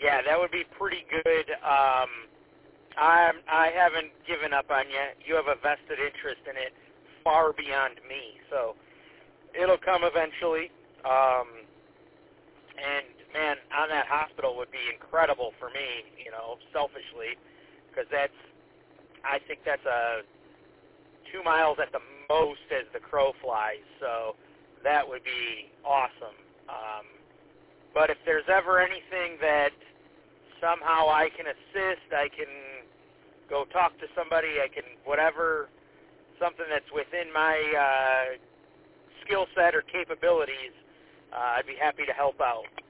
Yeah, that would be pretty good. I haven't given up on you. You have a vested interest in it far beyond me, so it'll come eventually. And, man, on that hospital would be incredible for me, selfishly, because I think that's 2 miles at the most as the crow flies, so that would be awesome. But if there's ever anything that somehow I can assist, I can go talk to somebody, I can whatever, something that's within my skill set or capabilities, I'd be happy to help out.